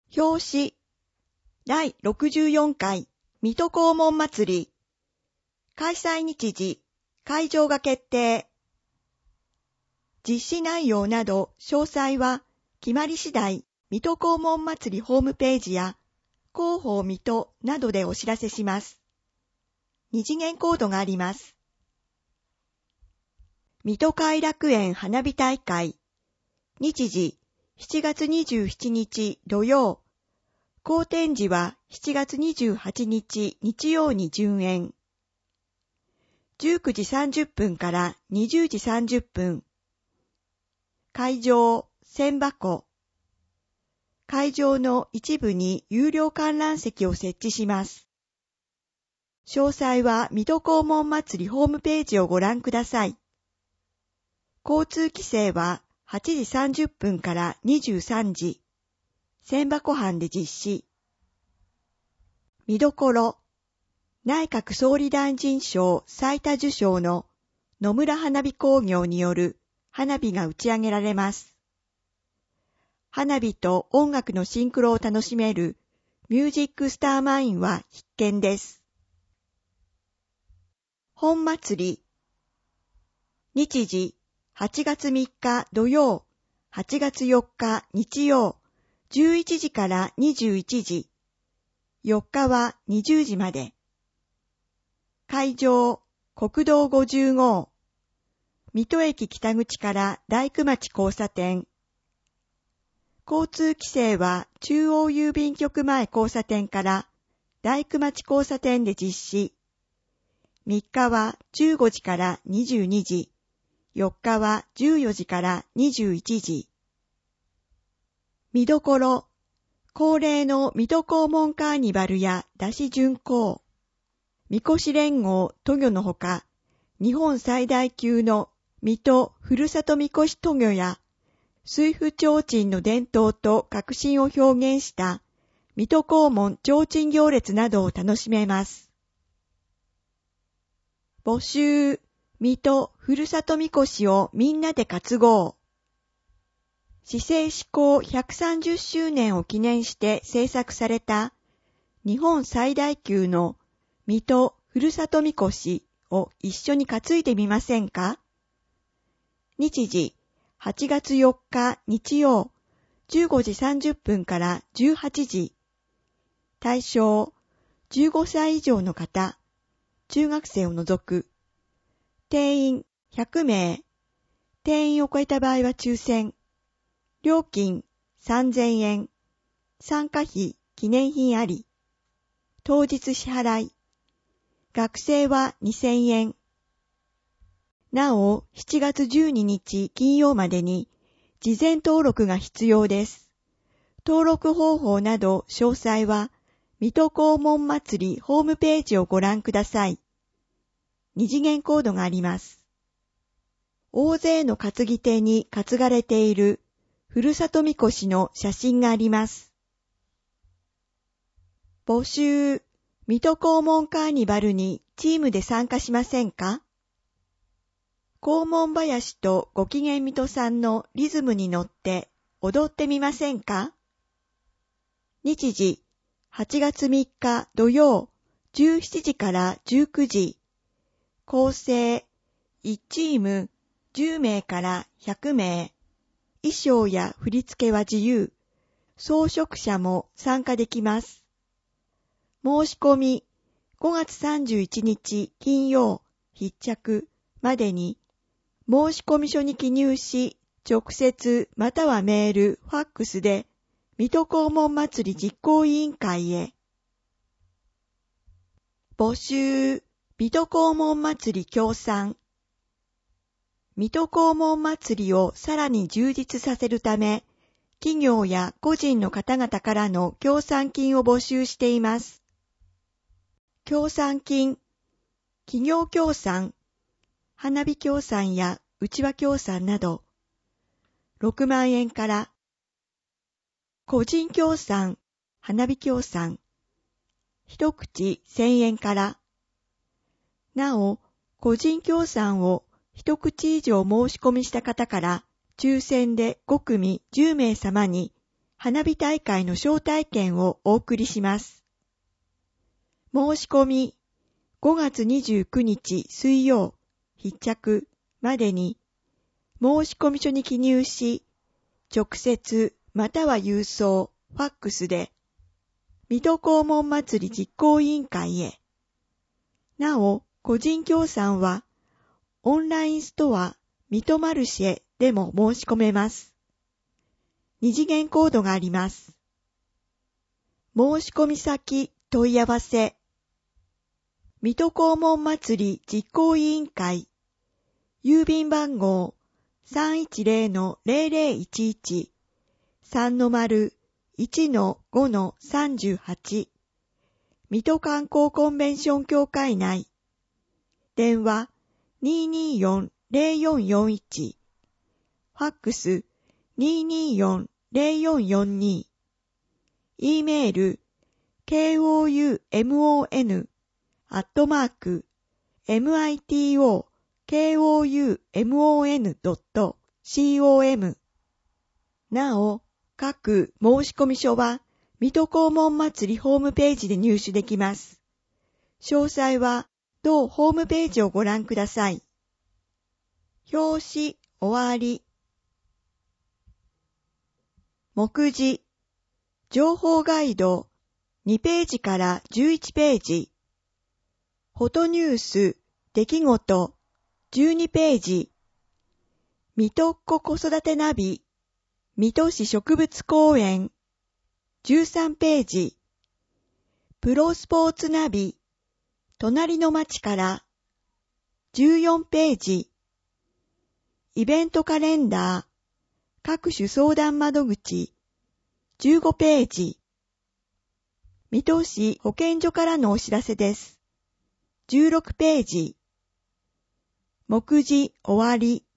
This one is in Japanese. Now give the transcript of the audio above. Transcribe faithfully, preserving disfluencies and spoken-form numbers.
表紙だいろくじゅうよんかい水戸黄門祭り開催日時、会場が決定。実施内容など詳細は決まり次第水戸黄門祭りホームページや広報水戸などでお知らせします。二次元コードがあります。水戸偕楽園花火大会日時しちがつにじゅうしちにち土曜、公展時はしちがつにじゅうはちにち日曜に順延。じゅうくじさんじゅっぷんからにじゅうじさんじゅっぷん。会場、千箱。会場の一部に有料観覧席を設置します。詳細は水戸黄門祭りホームページをご覧ください。交通規制ははちじさんじゅっぷんからにじゅうさんじ。千箱藩で実施。見どころ。内閣総理大臣賞最多受賞の野村花火工業による花火が打ち上げられます。花火と音楽のシンクロを楽しめるミュージックスターマインは必見です。本祭り。日時はちがつみっか土曜、はちがつよっか日曜、じゅういちじからにじゅういちじ、よっかはにじゅうじまで。会場、国道ごじゅうご、水戸駅北口から大工町交差点。交通規制は中央郵便局前交差点から大工町交差点で実施。みっかはじゅうごじからにじゅうにじ、よっかはじゅうよじからにじゅういちじ。見どころ、恒例の水戸黄門カーニバルや山車巡行、みこし連合渡御のほか、日本最大級の水戸ふるさとみこし渡御や、水府提灯の伝統と革新を表現した水戸黄門提灯行列などを楽しめます。募集、水戸ふるさとみこしをみんなで担ごう。市政施行ひゃくさんじゅっしゅうねんを記念して制作された日本最大級の水戸ふるさとみこしを一緒に担いでみませんか？日時はちがつよっか日曜じゅうごじさんじゅっぷんからじゅうはちじ。対象じゅうごさい以上の方、中学生を除く。定員ひゃくめい。定員を超えた場合は抽選。料金さんぜんえん。参加費記念品あり。当日支払い。学生はにせんえん。なお、しちがつじゅうににち金曜までに事前登録が必要です。登録方法など詳細は水戸黄門祭りホームページをご覧ください。二次元コードがあります。大勢の担ぎ手に担がれているふるさとみこしの写真があります。募集、水戸黄門カーニバルにチームで参加しませんか？黄門林とごきげん水戸さんのリズムに乗って踊ってみませんか？日時、はちがつみっか土曜、じゅうしちじからじゅうくじ。構成、いちチームじゅうめいからひゃくめい。衣装や振り付けは自由。装飾者も参加できます。申し込み、ごがつさんじゅういちにち金曜必着までに、申し込み書に記入し、直接またはメール、ファックスで、水戸黄門祭り実行委員会へ。募集、水戸黄門祭り協賛。水戸黄門祭りをさらに充実させるため、企業や個人の方々からの協賛金を募集しています。協賛金、企業協賛、花火協賛やうちわ協賛など、ろくまんえんから、個人協賛、花火協賛、一口せんえんから、なお、個人協賛を一口以上申し込みした方から、抽選でごくみじゅうめいさまに花火大会の招待券をお送りします。申し込みごがつにじゅうくにち水曜必着までに申込書に記入し、直接または郵送、ファックスで水戸黄門祭り実行委員会へ。なお、個人協賛はオンラインストア水戸マルシェでも申し込めます。二次元コードがあります。申し込み先問い合わせ。水戸黄門祭り実行委員会。郵便番号 さんいちゼロ ゼロゼロいちいち さんの丸 いちのごのさんじゅうはち 水戸観光コンベンション協会内。電話 にーにーよん ゼロよんよんいち ファックス にーにーよん ゼロよんよんに E メール ケーオーユーエムオーエヌ アットマーク ミトコム ドット コム なお、各申込書は水戸黄門祭りホームページで入手できます。詳細は同ホームページをご覧ください。表紙終わり。目次情報ガイドにページからじゅういちページ。フォトニュース出来事じゅうにページ。水戸っ子子育てナビ水戸市植物公園じゅうさんページ。プロスポーツナビ隣の町からじゅうよんページ。イベントカレンダー各種相談窓口じゅうごページ。水戸市保健所からのお知らせです。じゅうろくページ。目次終わり。